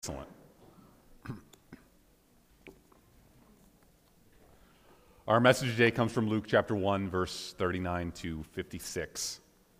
Excellent. Our message today comes from Luke chapter 1, verse 39 to 56.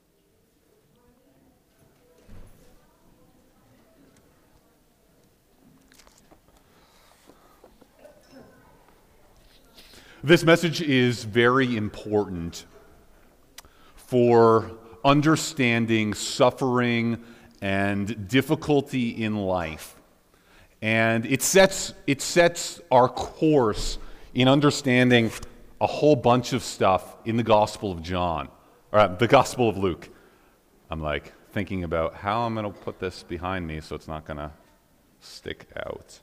This message is very important for understanding suffering and difficulty in life. And it sets our course in understanding a whole bunch of stuff in the Gospel of John, or the Gospel of Luke. I'm like thinking about how I'm going to put this behind me so it's not going to stick out.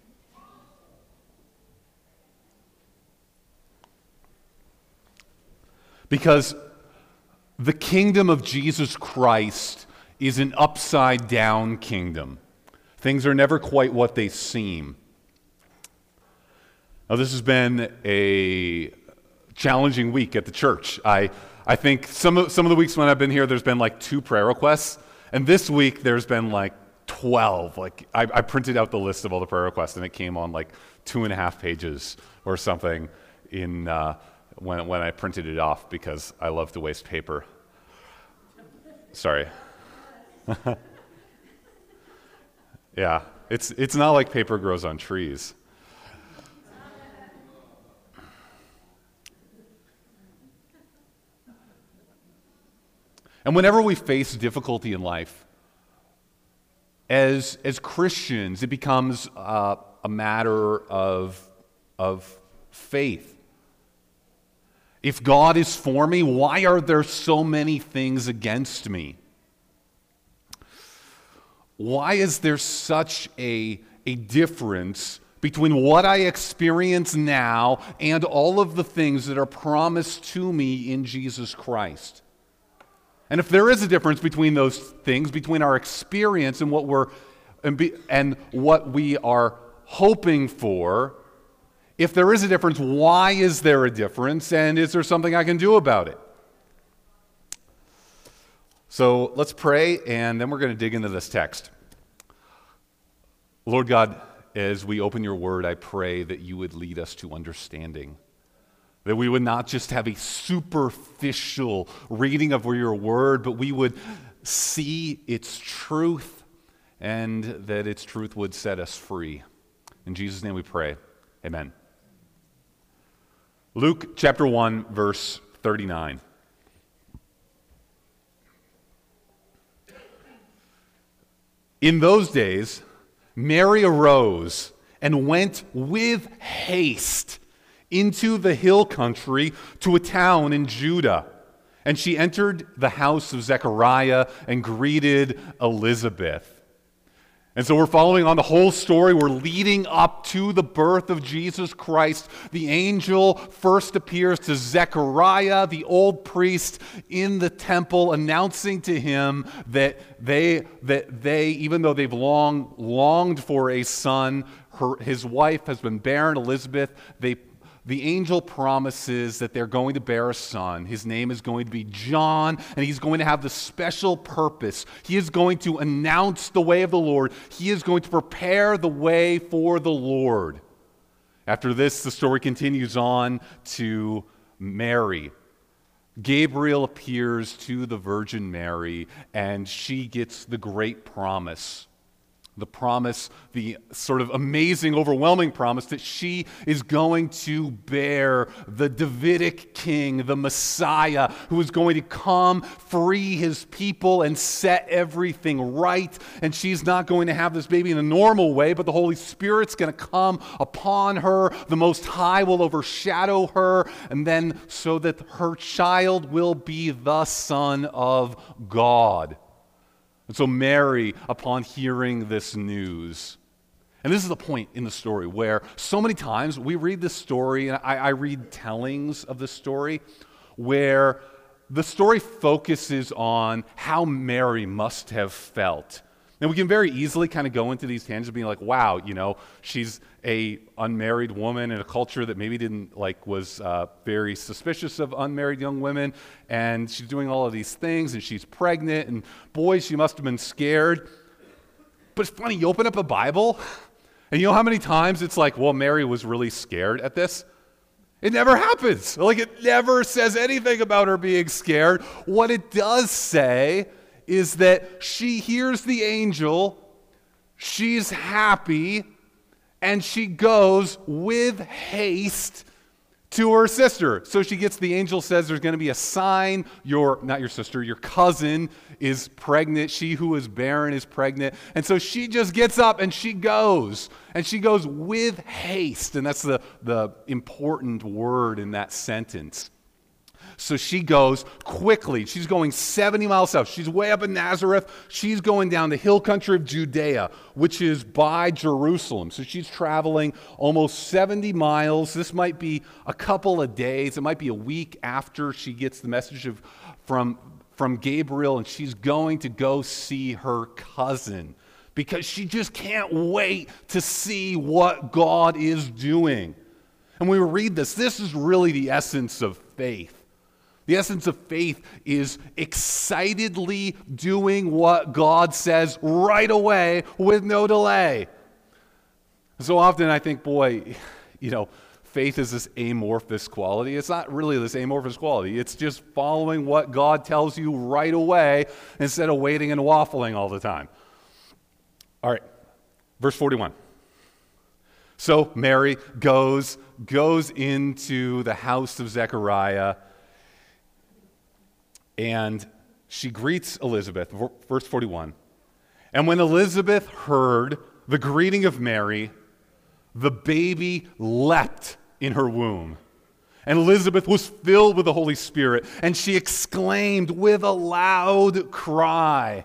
Because the kingdom of Jesus Christ is an upside-down kingdom. Things are never quite what they seem. Now, this has been a challenging week at the church. I think some of the weeks when I've been here, there's been like 2 prayer requests, and this week there's been like 12. Like I printed out the list of all the prayer requests, and it came on like 2.5 pages or something in when I printed it off because I love to waste paper. Sorry. Yeah, it's not like paper grows on trees. And whenever we face difficulty in life, as Christians, it becomes a matter of faith. If God is for me, why are there so many things against me? Why is there such a difference between what I experience now and all of the things that are promised to me in Jesus Christ? And if there is a difference between those things, between our experience and what we are hoping for, if there is a difference, why is there a difference, and is there something I can do about it? So let's pray, and then we're going to dig into this text. Lord God, as we open your word, I pray that you would lead us to understanding, that we would not just have a superficial reading of your word, but we would see its truth, and that its truth would set us free. In Jesus' name we pray. Amen. Luke chapter 1, verse 39. In those days, Mary arose and went with haste into the hill country to a town in Judah. And she entered the house of Zechariah and greeted Elizabeth. And so we're following on the whole story. We're leading up to the birth of Jesus Christ. The angel first appears to Zechariah, the old priest in the temple, announcing to him that they, even though they've long longed for a son, his wife has been barren, Elizabeth, the angel promises that they're going to bear a son. His name is going to be John, and he's going to have the special purpose. He is going to announce the way of the Lord. He is going to prepare the way for the Lord. After this, the story continues on to Mary. Gabriel appears to the Virgin Mary, and she gets the great promise. The promise, the sort of amazing, overwhelming promise that she is going to bear the Davidic king, the Messiah, who is going to come, free his people, and set everything right. And she's not going to have this baby in a normal way, but the Holy Spirit's going to come upon her. The Most High will overshadow her, and then so that her child will be the Son of God. And so Mary, upon hearing this news, and this is the point in the story where so many times we read this story, and I read tellings of this story, where the story focuses on how Mary must have felt. And we can very easily kind of go into these tangents being like, wow, she's a unmarried woman in a culture that maybe was very suspicious of unmarried young women, and she's doing all of these things, and she's pregnant, and boy, she must have been scared. But it's funny, you open up a Bible, and you know how many times it's like, well, Mary was really scared at this? It never happens. Like, it never says anything about her being scared. What it does say is that she hears the angel, she's happy, and she goes with haste to her sister. So she gets, the angel says there's going to be a sign, your cousin is pregnant, she who is barren is pregnant. And so she just gets up and she goes with haste. And that's the important word in that sentence. So she goes quickly. She's going 70 miles south. She's way up in Nazareth. She's going down the hill country of Judea, which is by Jerusalem. So she's traveling almost 70 miles. This might be a couple of days. It might be a week after she gets the message from Gabriel, and she's going to go see her cousin because she just can't wait to see what God is doing. And when we read this is really the essence of faith. The essence of faith is excitedly doing what God says right away with no delay. So often I think, boy, faith is this amorphous quality. It's not really this amorphous quality. It's just following what God tells you right away instead of waiting and waffling all the time. All right, verse 41. So Mary goes into the house of Zechariah, and she greets Elizabeth, verse 41. And when Elizabeth heard the greeting of Mary, the baby leapt in her womb. And Elizabeth was filled with the Holy Spirit, and she exclaimed with a loud cry.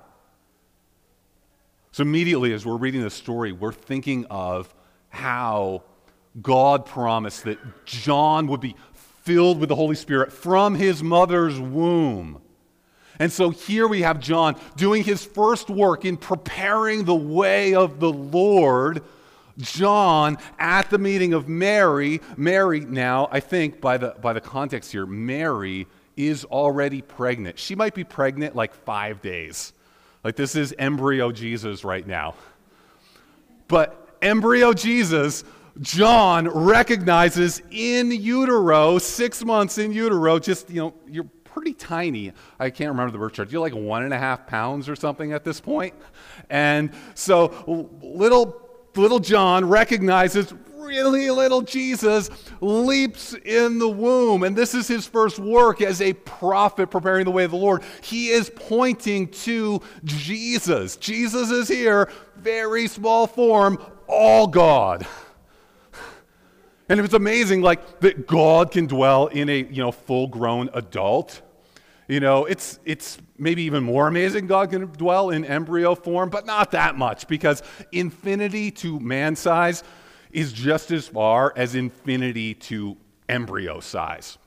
So immediately as we're reading this story, we're thinking of how God promised that John would be filled with the Holy Spirit from his mother's womb. And so here we have John doing his first work in preparing the way of the Lord. John at the meeting of Mary. Mary now, I think by the context here, Mary is already pregnant. She might be pregnant like 5 days. Like this is embryo Jesus right now. But embryo Jesus, John recognizes in utero, 6 months in utero, just, you're pretty tiny. I can't remember the birth chart. You're like 1.5 pounds or something at this point. And so little John recognizes really little Jesus leaps in the womb. And this is his first work as a prophet preparing the way of the Lord. He is pointing to Jesus. Jesus is here, very small form, all God. And it's amazing, like, that God can dwell in a full-grown adult. It's maybe even more amazing God can dwell in embryo form, but not that much, because infinity to man size is just as far as infinity to embryo size.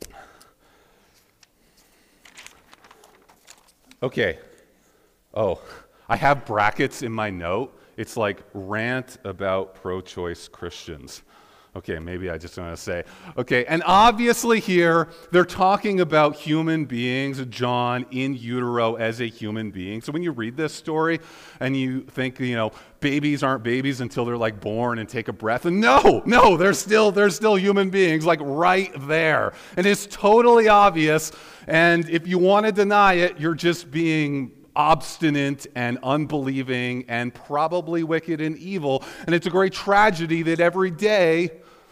Okay. Oh, I have brackets in my note. It's like rant about pro-choice Christians. Okay, maybe I just want to say, okay, and obviously here, they're talking about human beings, John in utero as a human being. So when you read this story and you think, babies aren't babies until they're like born and take a breath. And no, they're still human beings, like right there. And it's totally obvious. And if you want to deny it, you're just being obstinate and unbelieving and probably wicked and evil. And it's a great tragedy that every day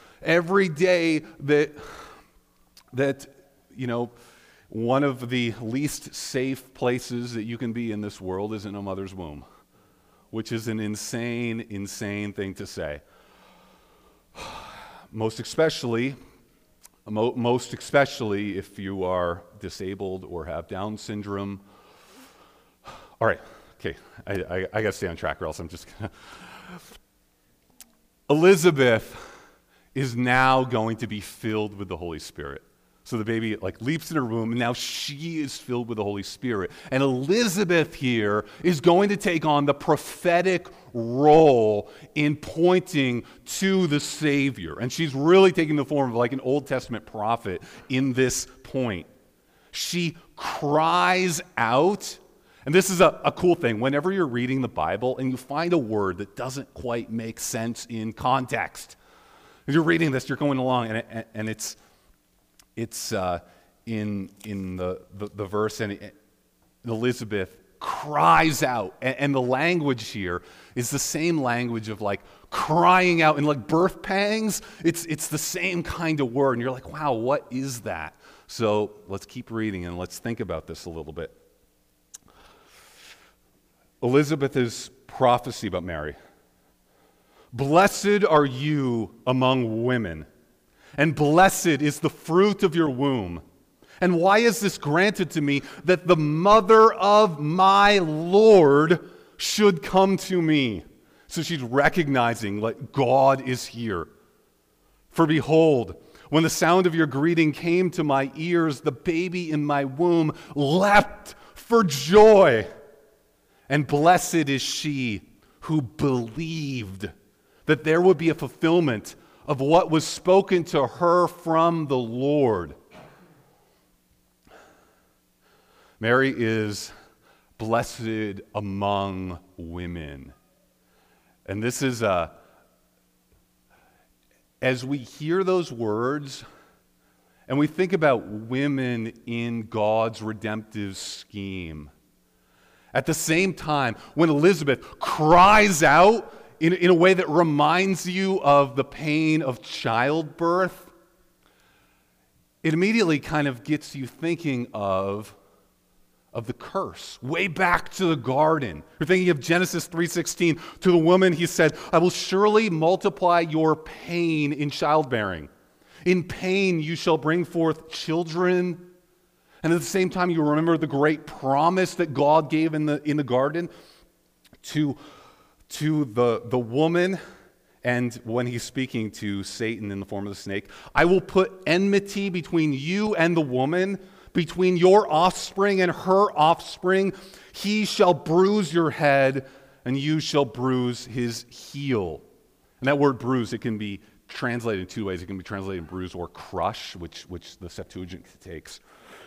that one of the least safe places that you can be in this world is in a mother's womb, which is an insane thing to say. Most especially if you are disabled or have Down syndrome. All right, okay, I got to stay on track or else I'm just going to... Elizabeth is now going to be filled with the Holy Spirit. So the baby leaps in her womb, and now she is filled with the Holy Spirit. And Elizabeth here is going to take on the prophetic role in pointing to the Savior. And she's really taking the form of an Old Testament prophet in this point. She cries out And this is a cool thing. Whenever you're reading the Bible and you find a word that doesn't quite make sense in context, as you're reading this, you're going along, and it's in the verse, and Elizabeth cries out, and the language here is the same language of like crying out and like birth pangs. It's the same kind of word, and you're like, wow, what is that? So let's keep reading and let's think about this a little bit. Elizabeth's prophecy about Mary. Blessed are you among women, and blessed is the fruit of your womb. And why is this granted to me, that the mother of my Lord should come to me? So she's recognizing like God is here. For behold, when the sound of your greeting came to my ears, the baby in my womb leapt for joy. And blessed is she who believed that there would be a fulfillment of what was spoken to her from the Lord. Mary is blessed among women. And this is as we hear those words and we think about women in God's redemptive scheme, at the same time, when Elizabeth cries out in a way that reminds you of the pain of childbirth, it immediately kind of gets you thinking of the curse, way back to the garden. You're thinking of Genesis 3:16. To the woman he said, I will surely multiply your pain in childbearing. In pain you shall bring forth children. And at the same time, you remember the great promise that God gave in the garden to the woman, and when he's speaking to Satan in the form of the snake, I will put enmity between you and the woman, between your offspring and her offspring. He shall bruise your head, and you shall bruise his heel. And that word bruise, it can be translated in two ways. It can be translated bruise or crush, which the Septuagint takes.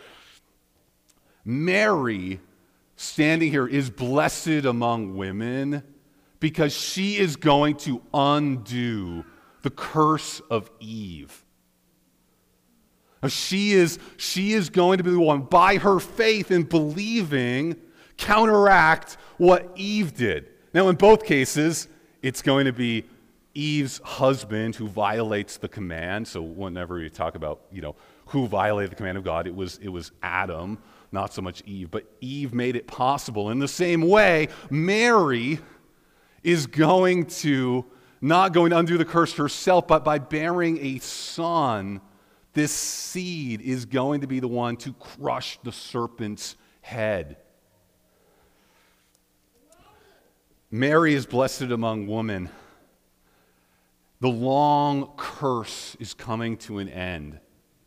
Mary, standing here, is blessed among women because she is going to undo the curse of Eve. Now, she is going to be the one, by her faith in believing, counteract what Eve did. Now, in both cases, it's going to be Eve's husband who violates the command. So whenever you talk about, who violated the command of God, it was Adam, not so much Eve. But Eve made it possible. In the same way, Mary is not going to undo the curse herself, but by bearing a son, this seed is going to be the one to crush the serpent's head. Mary is blessed among women. The long curse is coming to an end.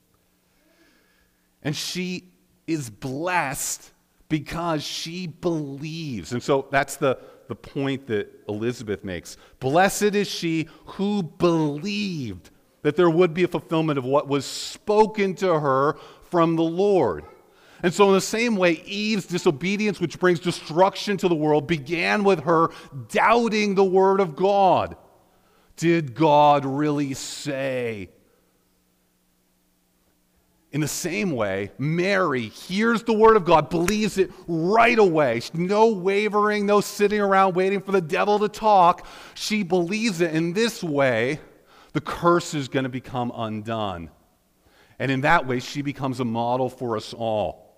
And she is blessed because she believes. And so that's the point that Elizabeth makes. Blessed is she who believed that there would be a fulfillment of what was spoken to her from the Lord. And so in the same way, Eve's disobedience, which brings destruction to the world, began with her doubting the word of God. Did God really say? In the same way, Mary hears the word of God, believes it right away. No wavering, no sitting around waiting for the devil to talk. She believes it. In this way, the curse is going to become undone. And in that way, she becomes a model for us all.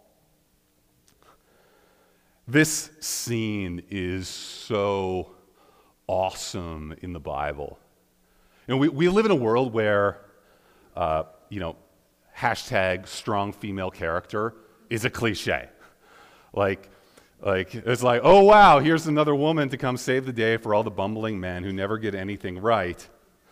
This scene is so awesome in the Bible. We live in a world where, hashtag strong female character is a cliche. Like it's like, oh wow, here's another woman to come save the day for all the bumbling men who never get anything right.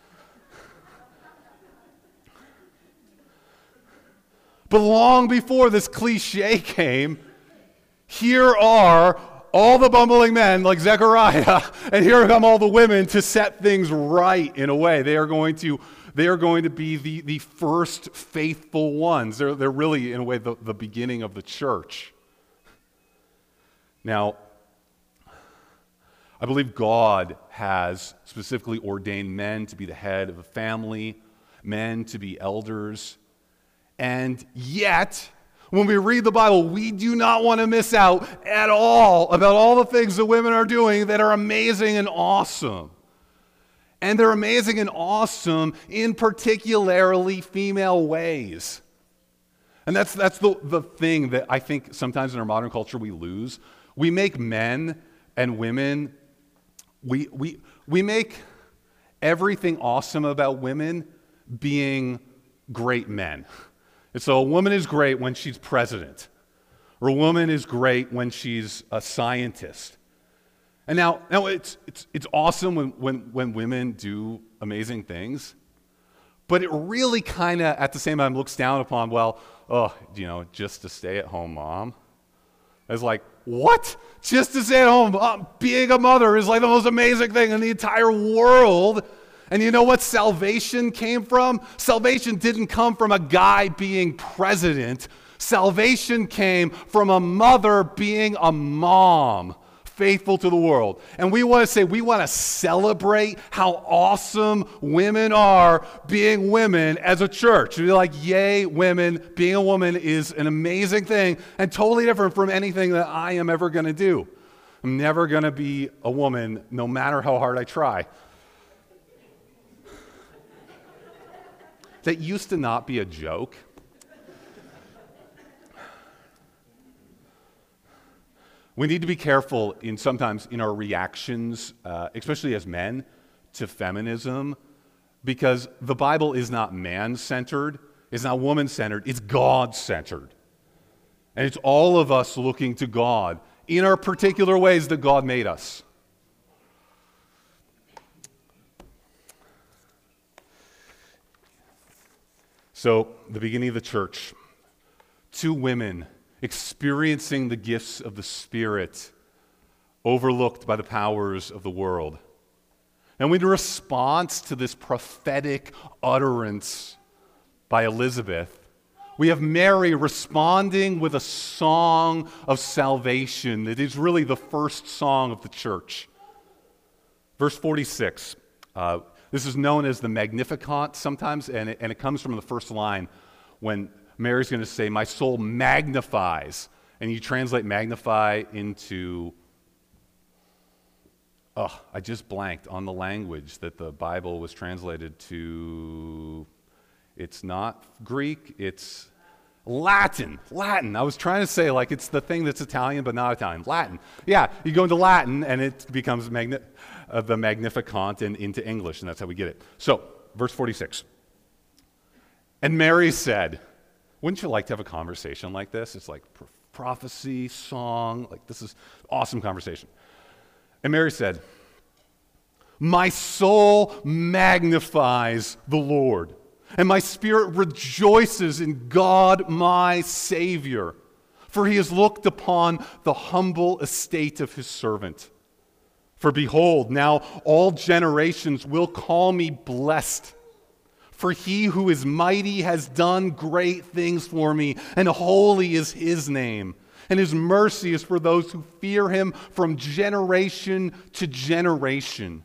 But long before this cliche came, here are all the bumbling men like Zechariah, and here come all the women to set things right in a way. They are going to be the first faithful ones. They're really, in a way, the beginning of the church. Now, I believe God has specifically ordained men to be the head of a family, men to be elders, and yet, when we read the Bible, we do not want to miss out at all about all the things that women are doing that are amazing and awesome. And they're amazing and awesome in particularly female ways. And that's the thing that I think sometimes in our modern culture we lose. We make men and women, we make everything awesome about women being great men. And so a woman is great when she's president, or a woman is great when she's a scientist. And now it's awesome when women do amazing things, but it really kind of at the same time looks down upon, just a stay-at-home mom. It's like, what? Just to stay at home, being a mother is like the most amazing thing in the entire world. And you know what salvation came from? Salvation didn't come from a guy being president. Salvation came from a mother being a mom, faithful to the world. And we want to celebrate how awesome women are being women as a church. We're like, yay, women. Being a woman is an amazing thing and totally different from anything that I am ever going to do. I'm never going to be a woman, no matter how hard I try. That used to not be a joke. We need to be careful sometimes in our reactions, especially as men, to feminism, because the Bible is not man-centered, it's not woman-centered, it's God-centered. And it's all of us looking to God in our particular ways that God made us. So, the beginning of the church, two women experiencing the gifts of the Spirit, overlooked by the powers of the world. And in response to this prophetic utterance by Elizabeth, we have Mary responding with a song of salvation that is really the first song of the church. Verse 46. This is known as the Magnificat sometimes, and it comes from the first line when Mary's going to say, "My soul magnifies." And you translate magnify into, I just blanked on the language that the Bible was translated to. It's not Greek, it's Latin. I was trying to say like it's the thing that's Italian but not Italian. Latin. Yeah, you go into Latin and it becomes the Magnificat and into English, and that's how we get it. So, verse 46. And Mary said, wouldn't you like to have a conversation like this? It's like prophecy, song, like this is awesome conversation. And Mary said, "My soul magnifies the Lord, and my spirit rejoices in God my Savior, for he has looked upon the humble estate of his servant. For behold, now all generations will call me blessed. For he who is mighty has done great things for me, and holy is his name. And his mercy is for those who fear him from generation to generation."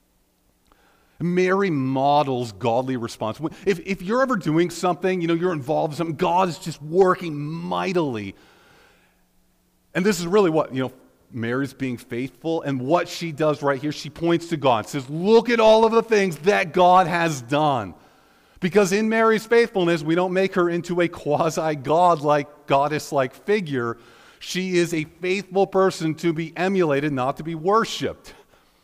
Mary models godly response. If you're ever doing something, you're involved in something, God is just working mightily. And this is really what, Mary's being faithful, and what she does right here, she points to God, says, look at all of the things that God has done. Because in Mary's faithfulness, we don't make her into a quasi-God-like, goddess-like figure. She is a faithful person to be emulated, not to be worshipped.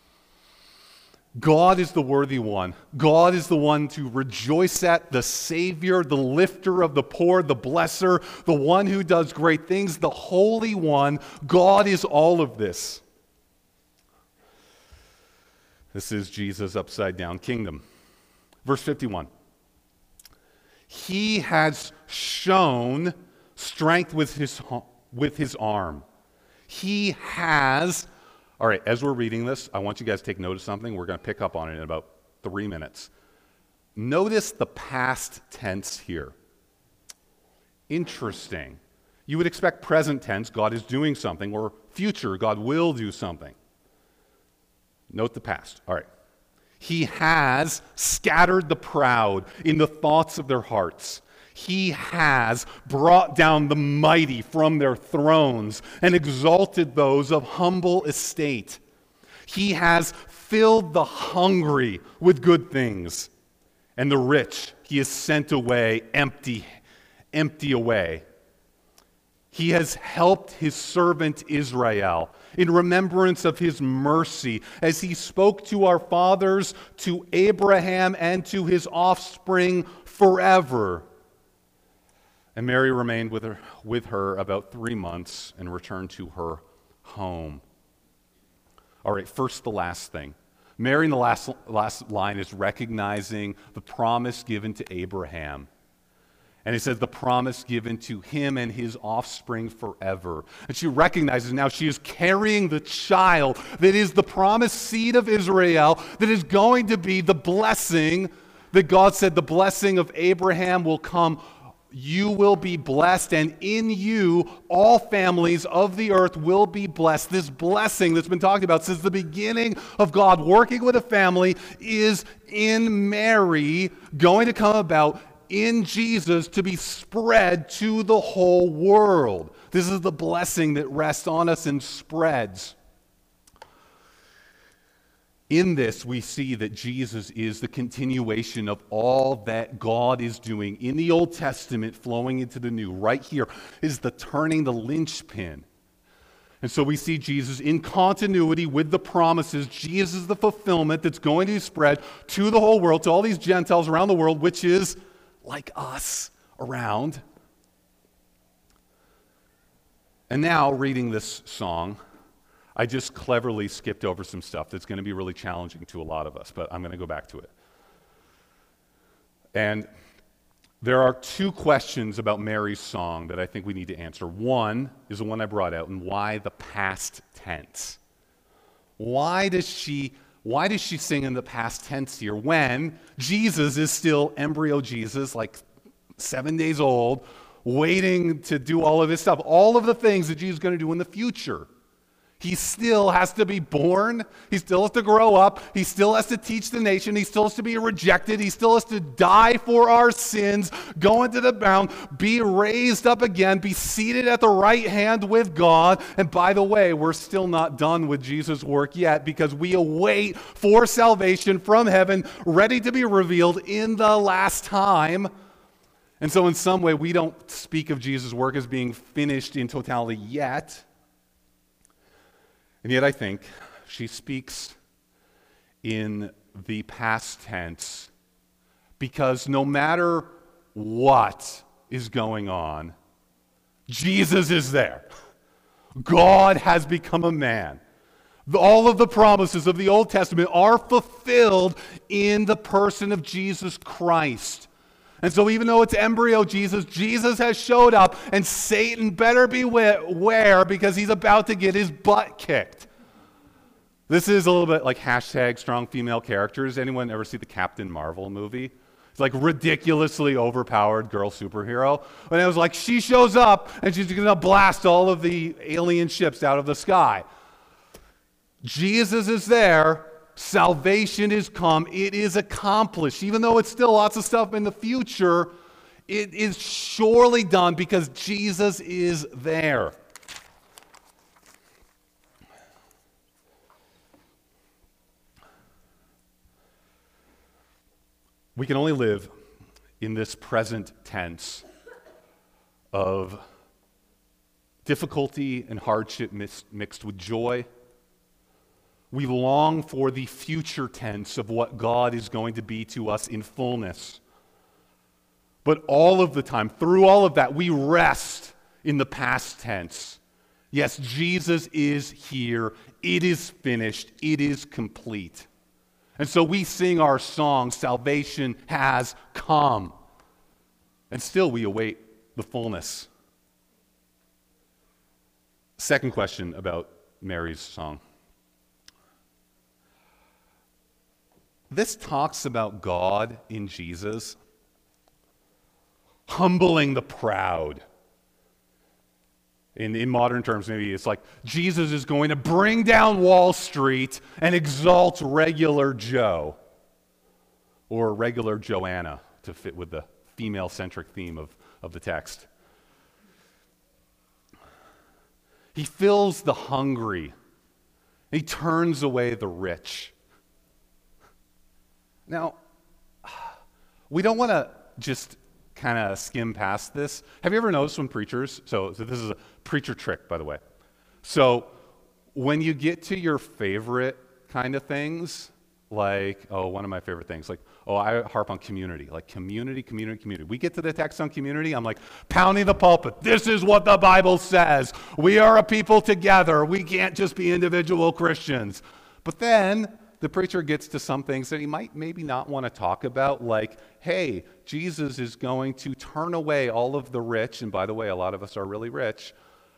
God is the worthy one. God is the one to rejoice at, the Savior, the lifter of the poor, the blesser, the one who does great things, the Holy One. God is all of this. This is Jesus' upside-down kingdom. Verse 51. He has shown strength with his arm. He has... All right, as we're reading this, I want you guys to take note of something. We're going to pick up on it in about 3 minutes. Notice the past tense here. Interesting. You would expect present tense, God is doing something, or future. God will do something. Note the past. All right. He has scattered the proud in the thoughts of their hearts. He has brought down the mighty from their thrones and exalted those of humble estate. He has filled the hungry with good things, and the rich he has sent away empty away. He has helped his servant Israel in remembrance of his mercy, as he spoke to our fathers, to Abraham, and to his offspring forever. And Mary remained with her about 3 months and returned to her home. All right, first the last thing. Mary in the last line is recognizing the promise given to Abraham. And it says the promise given to him and his offspring forever. And she recognizes now she is carrying the child that is the promised seed of Israel, that is going to be the blessing that God said the blessing of Abraham will come. You will be blessed, and in you all families of the earth will be blessed. This blessing that's been talked about since the beginning of God working with a family is in Mary going to come about in Jesus to be spread to the whole world. This is the blessing that rests on us and spreads. In this, we see that Jesus is the continuation of all that God is doing in the Old Testament flowing into the New. Right here is the turning the linchpin. And so we see Jesus in continuity with the promises. Jesus is the fulfillment that's going to spread to the whole world, to all these Gentiles around the world, which is like us around. And now, reading this song, I just cleverly skipped over some stuff that's going to be really challenging to a lot of us, but I'm going to go back to it. And there are 2 questions about Mary's song that I think we need to answer. One is the one I brought out, and why the past tense? Why does she sing in the past tense here when Jesus is still embryo Jesus, like 7 days old, waiting to do all of this stuff, all of the things that Jesus is going to do in the future? He still has to be born. He still has to grow up. He still has to teach the nation. He still has to be rejected. He still has to die for our sins, go into the ground, be raised up again, be seated at the right hand with God. And by the way, we're still not done with Jesus' work yet, because we await for salvation from heaven, ready to be revealed in the last time. And so in some way, we don't speak of Jesus' work as being finished in totality yet. And yet I think she speaks in the past tense because no matter what is going on, Jesus is there. God has become a man. All of the promises of the Old Testament are fulfilled in the person of Jesus Christ. And so even though it's embryo Jesus, Jesus has showed up, and Satan better beware because he's about to get his butt kicked. This is a little bit like hashtag strong female characters. Anyone ever see the Captain Marvel movie? It's like ridiculously overpowered girl superhero. And it was like she shows up and she's going to blast all of the alien ships out of the sky. Jesus is there. Salvation is come. It is accomplished. Even though it's still lots of stuff in the future, it is surely done because Jesus is there. We can only live in this present tense of difficulty and hardship mixed with joy. We long for the future tense of what God is going to be to us in fullness. But all of the time, through all of that, we rest in the past tense. Yes, Jesus is here. It is finished. It is complete. And so we sing our song, Salvation Has Come. And still we await the fullness. Second question about Mary's song. This talks about God in Jesus humbling the proud. In modern terms, maybe it's like Jesus is going to bring down Wall Street and exalt regular Joe or regular Joanna to fit with the female-centric theme of the text. He fills the hungry. He turns away the rich. Now, we don't want to just kind of skim past this. Have you ever noticed when preachers, so this is a preacher trick, by the way. So when you get to your favorite kind of things, like, one of my favorite things, like, I harp on community, like community. We get to the text on community, I'm like, pounding the pulpit. This is what the Bible says. We are a people together. We can't just be individual Christians. But then the preacher gets to some things that he might maybe not want to talk about, like, hey, Jesus is going to turn away all of the rich, and by the way, a lot of us are really rich,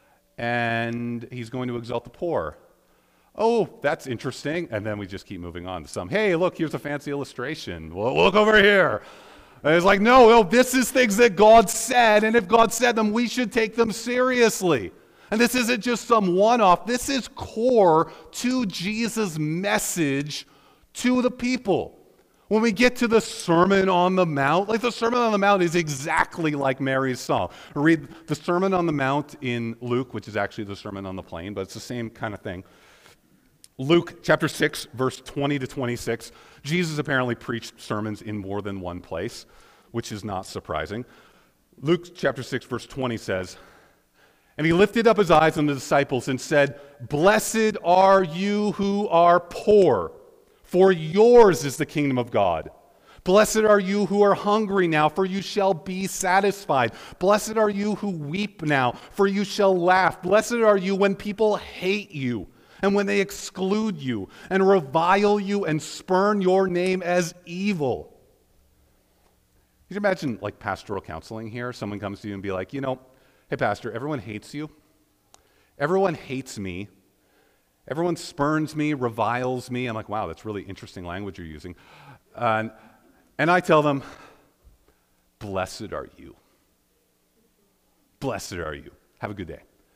and he's going to exalt the poor. Oh, that's interesting. And then we just keep moving on to some, hey, look, here's a fancy illustration. Well, look over here. And it's like, no, this is things that God said, and if God said them, we should take them seriously. And this isn't just some one-off. This is core to Jesus' message to the people. When we get to the Sermon on the Mount, like the Sermon on the Mount is exactly like Mary's song. Read the Sermon on the Mount in Luke, which is actually the Sermon on the Plain, but it's the same kind of thing. Luke chapter 6, verse 20 to 26. Jesus apparently preached sermons in more than one place, which is not surprising. Luke chapter 6, verse 20 says, "And he lifted up his eyes on the disciples and said, 'Blessed are you who are poor, for yours is the kingdom of God. Blessed are you who are hungry now, for you shall be satisfied. Blessed are you who weep now, for you shall laugh. Blessed are you when people hate you, and when they exclude you, and revile you, and spurn your name as evil.'" Can you imagine like pastoral counseling here? Someone comes to you and be like, hey, pastor, everyone hates you. Everyone hates me. Everyone spurns me, reviles me. I'm like, wow, that's really interesting language you're using. And I tell them, blessed are you. Blessed are you. Have a good day.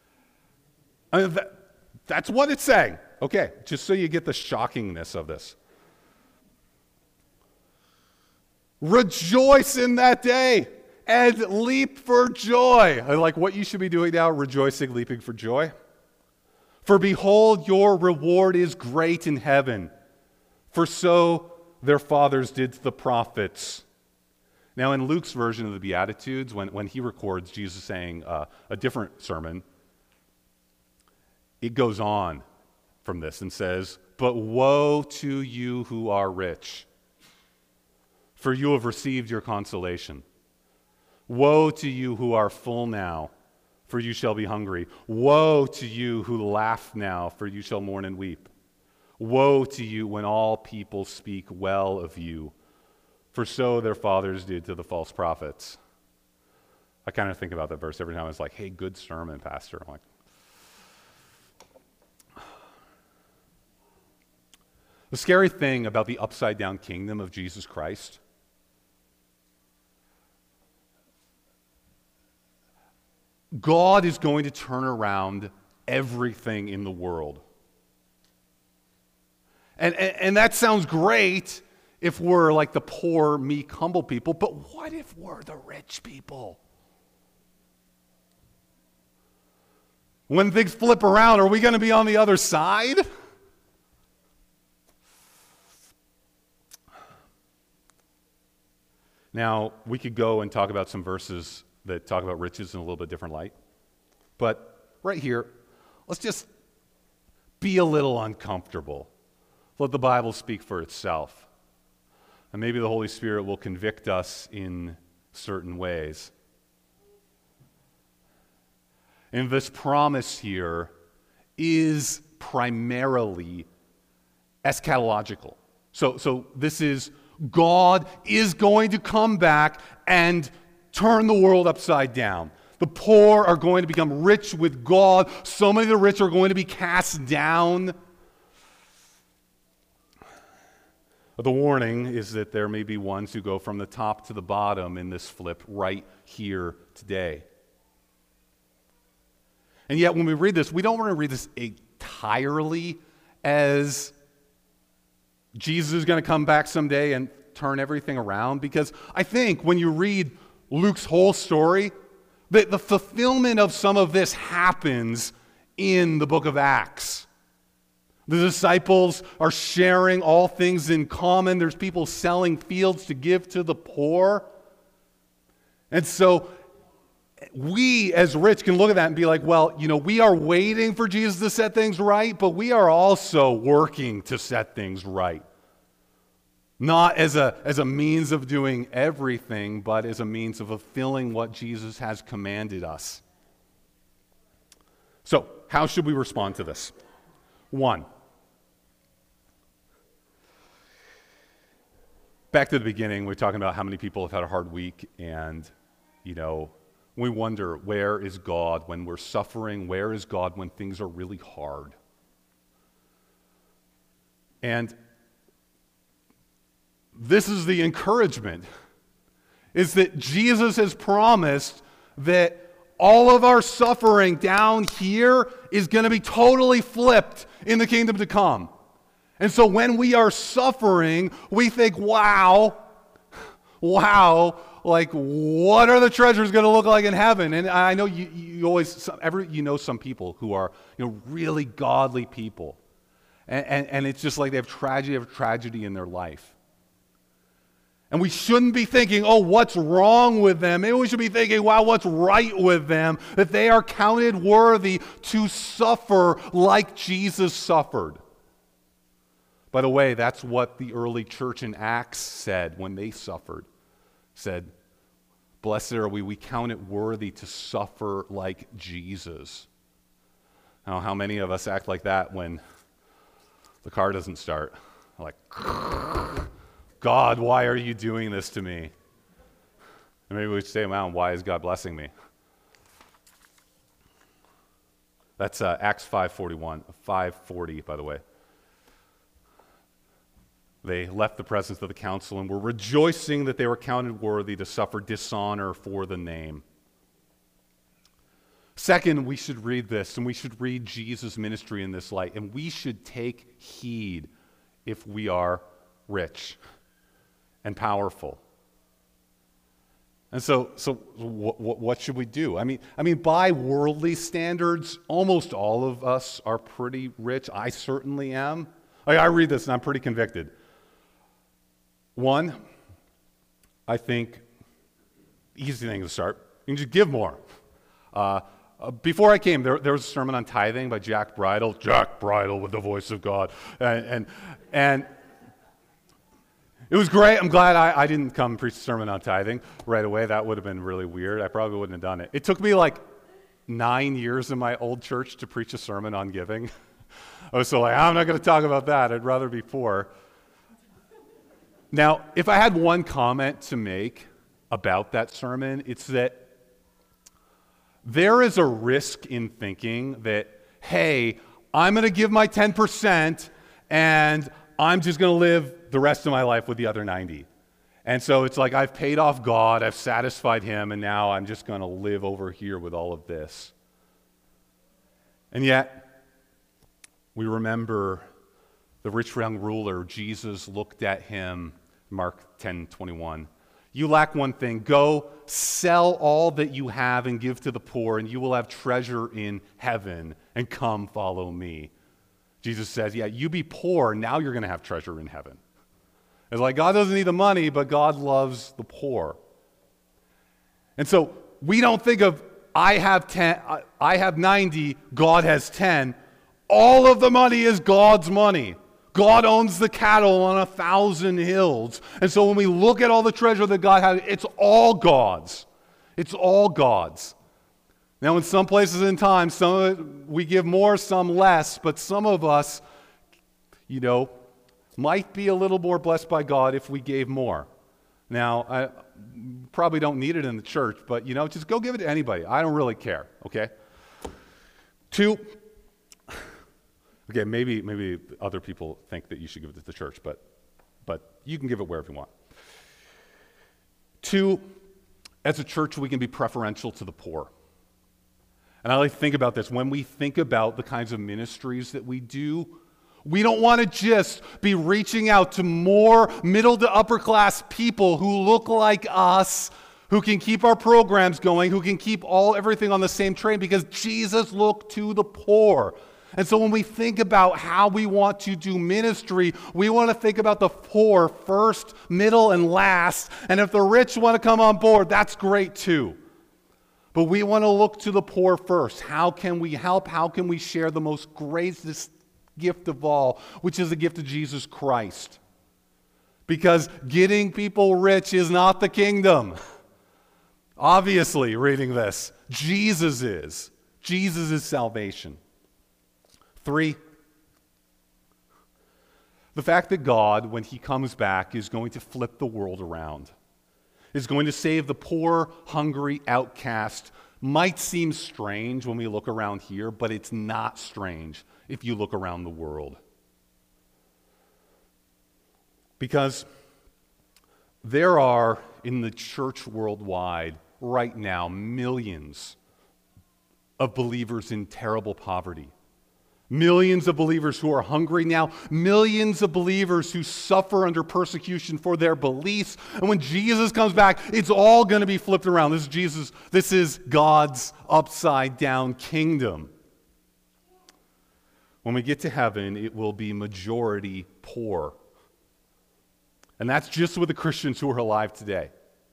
I mean, that's what it's saying. Okay, just so you get the shockingness of this. Rejoice in that day and leap for joy. I like what you should be doing now, rejoicing, leaping for joy. "For behold, your reward is great in heaven, for so their fathers did to the prophets." Now, in Luke's version of the Beatitudes, when he records Jesus saying a different sermon, it goes on from this and says, "But woe to you who are rich, for you have received your consolation. Woe to you who are full now, for you shall be hungry. Woe to you who laugh now, for you shall mourn and weep. Woe to you when all people speak well of you, for so their fathers did to the false prophets." I kind of think about that verse every time. It's like, hey, good sermon, pastor. I'm like, the scary thing about the upside-down kingdom of Jesus Christ, God is going to turn around everything in the world. And that sounds great if we're like the poor, meek, humble people, but what if we're the rich people? When things flip around, are we going to be on the other side? Now, we could go and talk about some verses that talk about riches in a little bit different light. But right here, let's just be a little uncomfortable. Let the Bible speak for itself. And maybe the Holy Spirit will convict us in certain ways. And this promise here is primarily eschatological. So this is God is going to come back and turn the world upside down. The poor are going to become rich with God. So many of the rich are going to be cast down. The warning is that there may be ones who go from the top to the bottom in this flip right here today. And yet when we read this, we don't want to read this entirely as Jesus is going to come back someday and turn everything around, because I think when you read Luke's whole story, the fulfillment of some of this happens in the book of Acts. The disciples are sharing all things in common. There's people selling fields to give to the poor. And so we as rich can look at that and be like, well, we are waiting for Jesus to set things right, but we are also working to set things right. Not as a means of doing everything, but as a means of fulfilling what Jesus has commanded us. So, how should we respond to this? 1, back to the beginning, we're talking about how many people have had a hard week, and, we wonder, where is God when we're suffering? Where is God when things are really hard? And this is the encouragement, is that Jesus has promised that all of our suffering down here is going to be totally flipped in the kingdom to come. And so when we are suffering, we think, wow, like what are the treasures going to look like in heaven? And I know you always, some people who are really godly people. And it's just like they have tragedy in their life. And we shouldn't be thinking, oh, what's wrong with them? Maybe we should be thinking, wow, what's right with them? That they are counted worthy to suffer like Jesus suffered. By the way, that's what the early church in Acts said when they suffered. Said, blessed are we count it worthy to suffer like Jesus. Now, how many of us act like that when the car doesn't start? Like, God, why are you doing this to me? And maybe we say, wow, why is God blessing me? That's Acts 5:40, by the way. They left the presence of the council and were rejoicing that they were counted worthy to suffer dishonor for the name. Second, we should read this, and we should read Jesus' ministry in this light, and we should take heed if we are rich and powerful. And so what should we do? I mean, by worldly standards, almost all of us are pretty rich. I certainly am. I read this and I'm pretty convicted. 1, I think, easy thing to start, you can just give more. Before I came, there was a sermon on tithing by Jack Bridle. Jack Bridle with the voice of God. And it was great. I'm glad I didn't come preach a sermon on tithing right away. That would have been really weird. I probably wouldn't have done it. It took me like 9 years in my old church to preach a sermon on giving. I was so like, I'm not going to talk about that. I'd rather be poor. Now, if I had one comment to make about that sermon, it's that there is a risk in thinking that, hey, I'm going to give my 10% and I'm just going to live the rest of my life with the other 90. And so it's like I've paid off God, I've satisfied him, and now I'm just going to live over here with all of this. And yet, we remember the rich young ruler. Jesus looked at him, Mark 10:21. You lack one thing. Go sell all that you have and give to the poor, and you will have treasure in heaven, and come follow me. Jesus says, yeah, you be poor, now you're going to have treasure in heaven. It's like God doesn't need the money, but God loves the poor. And so we don't think of, I have 90, God has 10. All of the money is God's money. God owns the cattle on 1,000 hills. And so when we look at all the treasure that God has, it's all God's. It's all God's. Now in some places in time, some of it, we give more, some less, but some of us, might be a little more blessed by God if we gave more. Now, I probably don't need it in the church, but, just go give it to anybody. I don't really care, okay? 2, okay, maybe other people think that you should give it to the church, but you can give it wherever you want. 2, as a church, we can be preferential to the poor. And I like to think about this. When we think about the kinds of ministries that we do, we don't want to just be reaching out to more middle to upper class people who look like us, who can keep our programs going, who can keep everything on the same train, because Jesus looked to the poor. And so when we think about how we want to do ministry, we want to think about the poor first, middle, and last. And if the rich want to come on board, that's great too. But we want to look to the poor first. How can we help? How can we share the most greatest gift of all, which is the gift of Jesus Christ? Because getting people rich is not the kingdom. Obviously, reading this, Jesus is. Jesus is salvation. 3, the fact that God, when he comes back, is going to flip the world around, is going to save the poor, hungry, outcast, might seem strange when we look around here, but it's not strange if you look around the world. Because there are, in the church worldwide, right now, millions of believers in terrible poverty. Millions of believers who are hungry now, millions of believers who suffer under persecution for their beliefs. And when Jesus comes back, it's all going to be flipped around. This is God's upside down kingdom. When we get to heaven, it will be majority poor. And that's just with the Christians who are alive today.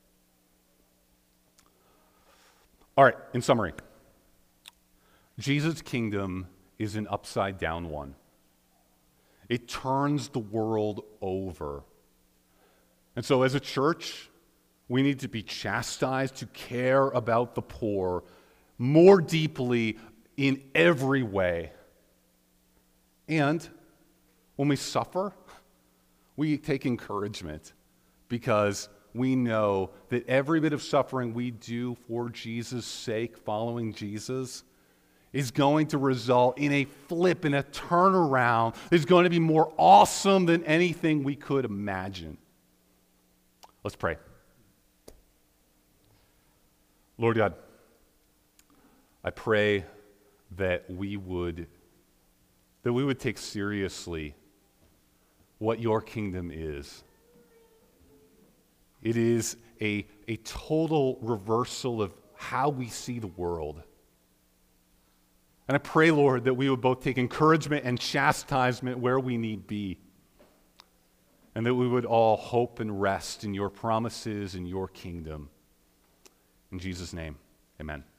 All right, in summary, Jesus' kingdom is an upside down one. It turns the world over. And so as a church, we need to be chastised to care about the poor more deeply in every way. And when we suffer, we take encouragement because we know that every bit of suffering we do for Jesus' sake, following Jesus, is going to result in a flip, in a turnaround that's going to be more awesome than anything we could imagine. Let's pray. Lord God, I pray that we would take seriously what your kingdom is. It is a total reversal of how we see the world. And I pray, Lord, that we would both take encouragement and chastisement where we need be. And that we would all hope and rest in your promises and your kingdom. In Jesus' name, amen.